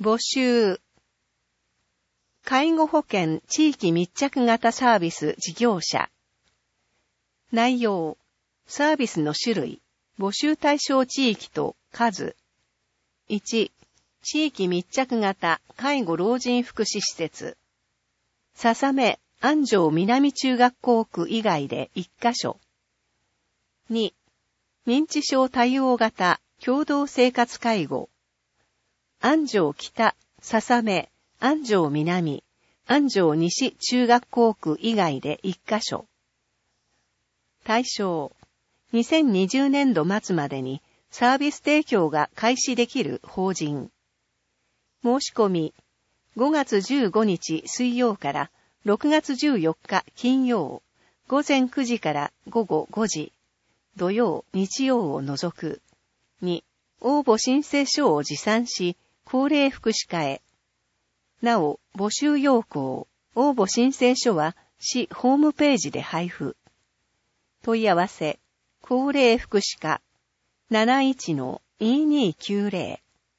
募集。介護保険地域密着型サービス事業者。内容。サービスの種類。募集対象地域と数。1、地域密着型介護老人福祉施設。笹目安城南中学校区以外で1カ所。2、認知症対応型共同生活介護。安城北、笹目、安城南、安城西中学校区以外で1カ所。対象。2020年度末までにサービス提供が開始できる法人。申し込み。5月15日水曜から6月14日金曜、午前9時から午後5時、土曜、日曜を除く。2、応募申請書を持参し、高齢福祉課へ。なお、募集要項、応募申請書は市ホームページで配布。問い合わせ、高齢福祉課 71-2290。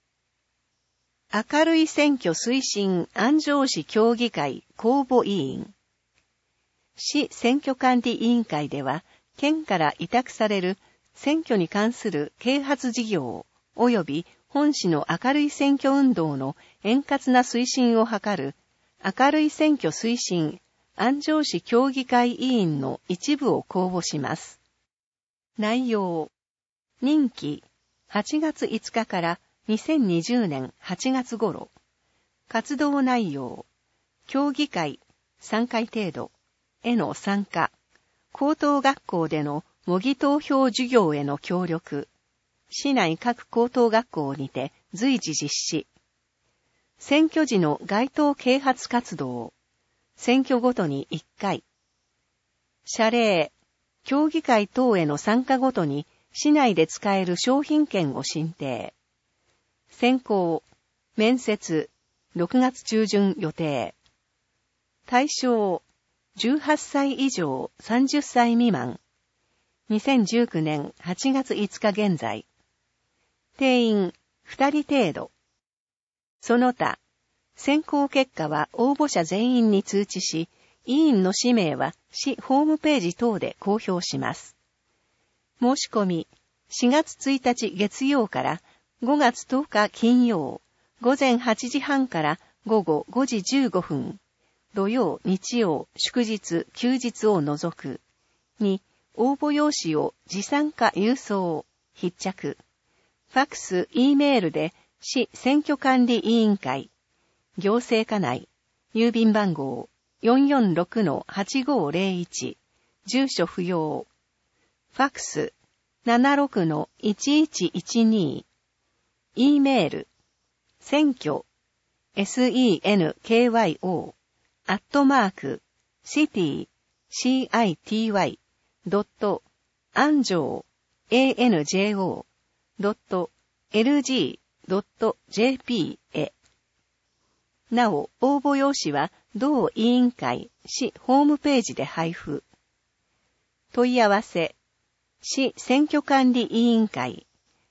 明るい選挙推進安城市協議会公募委員。市選挙管理委員会では、県から委託される選挙に関する啓発事業及び本市の明るい選挙運動の円滑な推進を図る明るい選挙推進安城市協議会委員の一部を公募します。内容。任期8月5日から2020年8月頃。活動内容。協議会3回程度への参加。高等学校での模擬投票授業への協力。市内各高等学校にて随時実施。選挙時の街頭啓発活動。選挙ごとに1回。謝礼。協議会等への参加ごとに市内で使える商品券を申請。選考。面接。6月中旬予定。対象。18歳以上30歳未満。2019年8月5日現在。定員2人程度。その他、選考結果は応募者全員に通知し、委員の氏名は市ホームページ等で公表します。申し込み、4月1日月曜から5月10日金曜、午前8時半から午後5時15分。土曜、日曜、祝日、休日を除く。2、応募用紙を持参か郵送、必着。ファックス、Eメールで、市選挙管理委員会、行政課内、郵便番号 446-8501、住所不要。ファックス、76-1112。Eメール、選挙、senkyo、city、city、anjo.lg.jp へ。なお、応募用紙は同委員会市ホームページで配布。問い合わせ、市選挙管理委員会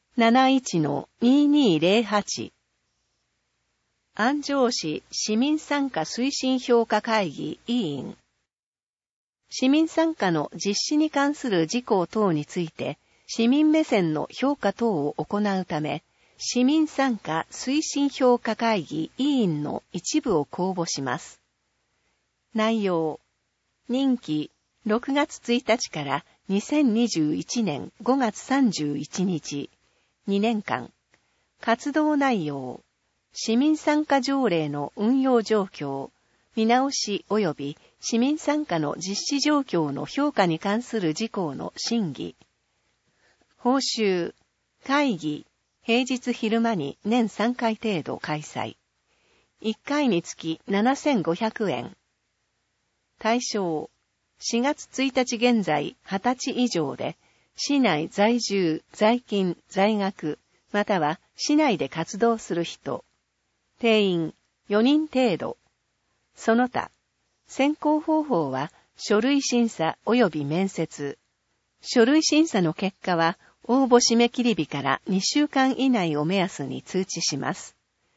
71-2208。安城市市民参加推進評価会議委員。市民参加の実施に関する事項等について、市民目線の評価等を行うため、市民参加推進評価会議委員の一部を公募します。内容。任期6月1日から2021年5月31日、2年間。活動内容。市民参加条例の運用状況、見直し及び市民参加の実施状況の評価に関する事項の審議。報酬、会議、平日昼間に年3回程度開催。1回につき7500円。対象、4月1日現在20歳以上で、市内在住、在勤、在学、または市内で活動する人。定員4人程度。その他、選考方法は書類審査及び面接。書類審査の結果は応募締め切り日から2週間以内を目安に通知します。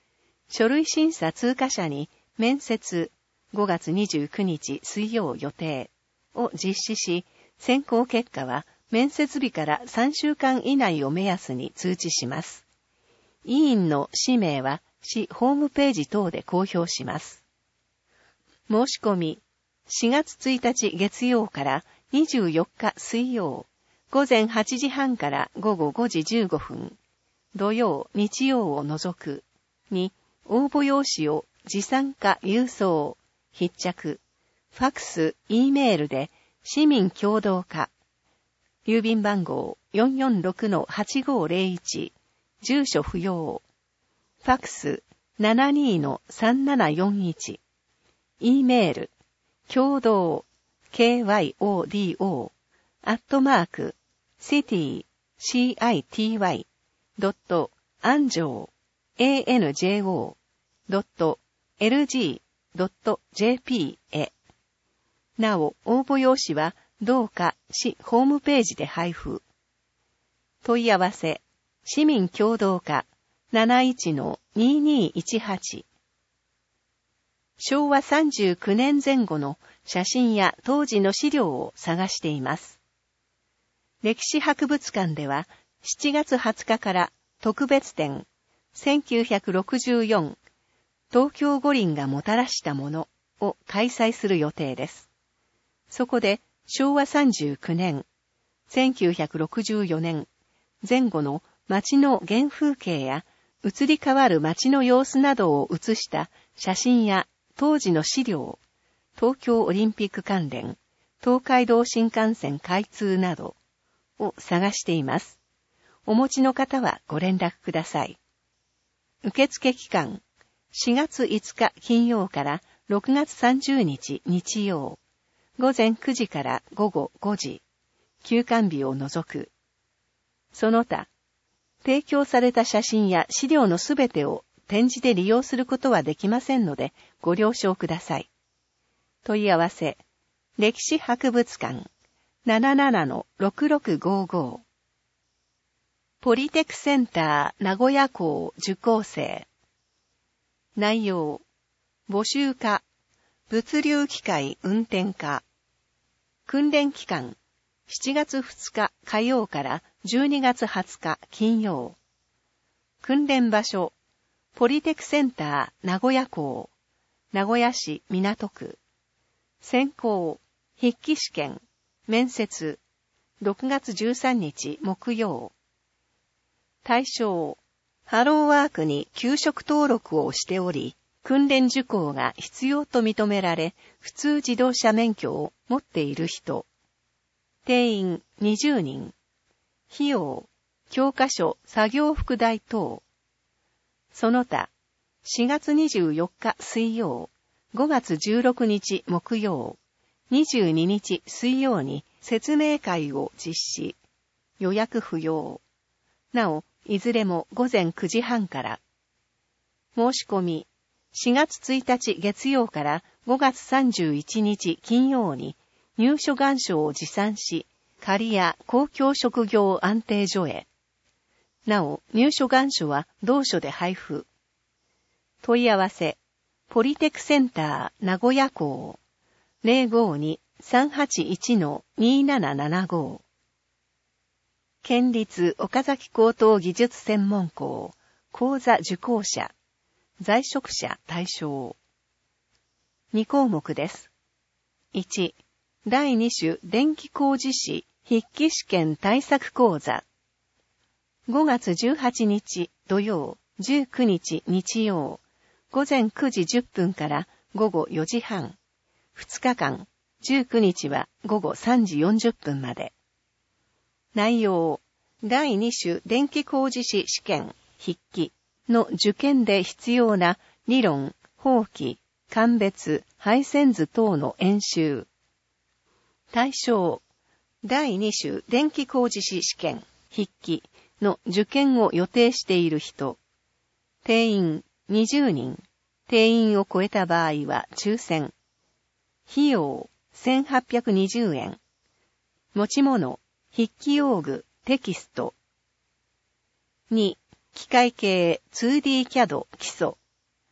書類審査通過者に面接5月29日水曜予定を実施し、選考結果は面接日から3週間以内を目安に通知します。委員の氏名は市ホームページ等で公表します。申し込み、4月1日月曜から24日水曜、午前8時半から午後5時15分、土曜、日曜を除く、に、応募用紙を持参か郵送、筆着、ファクス、Eメールで、市民共同課、郵便番号 446-8501、住所不要、ファクス 72-3741、Eメール、共同、kyodo、city.anjo.lg.jp へ。なお、応募用紙は、どうか市ホームページで配布。問い合わせ、市民共同課 71-2218。昭和39年前後の写真や当時の資料を探しています。歴史博物館では7月20日から特別展1964東京五輪がもたらしたものを開催する予定です。そこで昭和39年、1964年前後の街の原風景や移り変わる街の様子などを写した写真や当時の資料、東京オリンピック関連、東海道新幹線開通などを探しています。お持ちの方はご連絡ください。受付期間、4月5日金曜から6月30日日曜、午前9時から午後5時、休館日を除く。その他、提供された写真や資料のすべてを展示で利用することはできませんので、ご了承ください。問い合わせ、歴史博物館 77-6655 ポリテクセンター名古屋校受講生。内容、募集課、物流機械運転課。訓練期間、7月2日火曜から12月20日金曜。訓練場所、ポリテクセンター名古屋校、名古屋市港区。選考、筆記試験、面接、6月13日木曜。対象、ハローワークに給食登録をしており、訓練受講が必要と認められ、普通自動車免許を持っている人。定員20人。費用、教科書、作業服代等。その他、4月24日水曜、5月16日木曜、22日水曜に説明会を実施。予約不要。なお、いずれも午前9時半から。申し込み、4月1日月曜から5月31日金曜に入所願書を持参し、仮や公共職業安定所へ。なお、入所願書は同所で配布。問い合わせ、ポリテクセンター名古屋校 052-381-2775 県立岡崎高等技術専門校講座受講者在職者対象2項目です。1、第2種電気工事士筆記試験対策講座5月18日土曜、19日日曜午前9時10分から午後4時半。2日間、19日は午後3時40分まで。内容、第2種電気工事士試験、筆記の受験で必要な理論、法規、鑑別、配線図等の演習。対象、第2種電気工事士試験、筆記の受験を予定している人。定員20人。定員を超えた場合は抽選。費用1820円。持ち物、筆記用具、テキスト。2、機械系 2D CAD 基礎。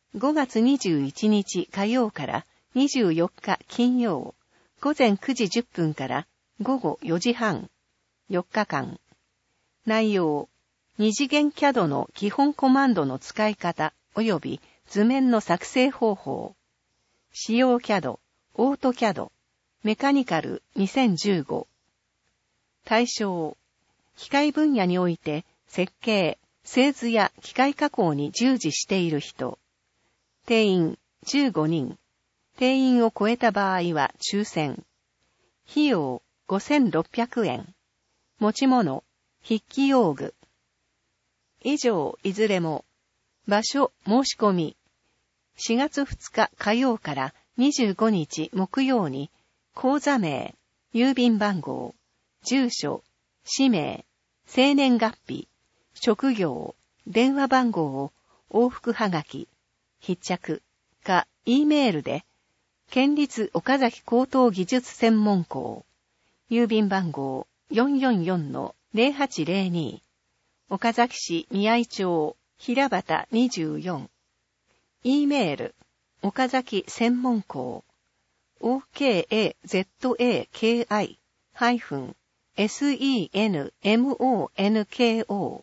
5月21日火曜から24日金曜、午前9時10分から午後4時半、4日間。内容、二次元 CAD の基本コマンドの使い方及び図面の作成方法。使用 CAD、オート CAD、メカニカル2015。対象、機械分野において設計、製図や機械加工に従事している人。定員15人。定員を超えた場合は抽選。費用5600円。持ち物、筆記用具。以上いずれも。場所申し込み。4月2日火曜から25日木曜に、口座名、郵便番号、住所、氏名、生年月日、職業、電話番号を往復はがき、必着か E メールで、県立岡崎高等技術専門校、郵便番号 444-0802、岡崎市宮井町平畑24、E メール、岡崎専門校、okazaki-senmonko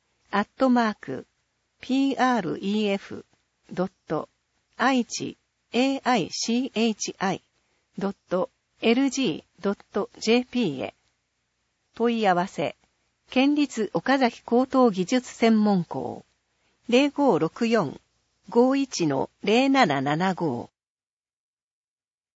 @pref.aichi.lg.jp へ。問い合わせ、県立岡崎高等技術専門校 0564-51-0775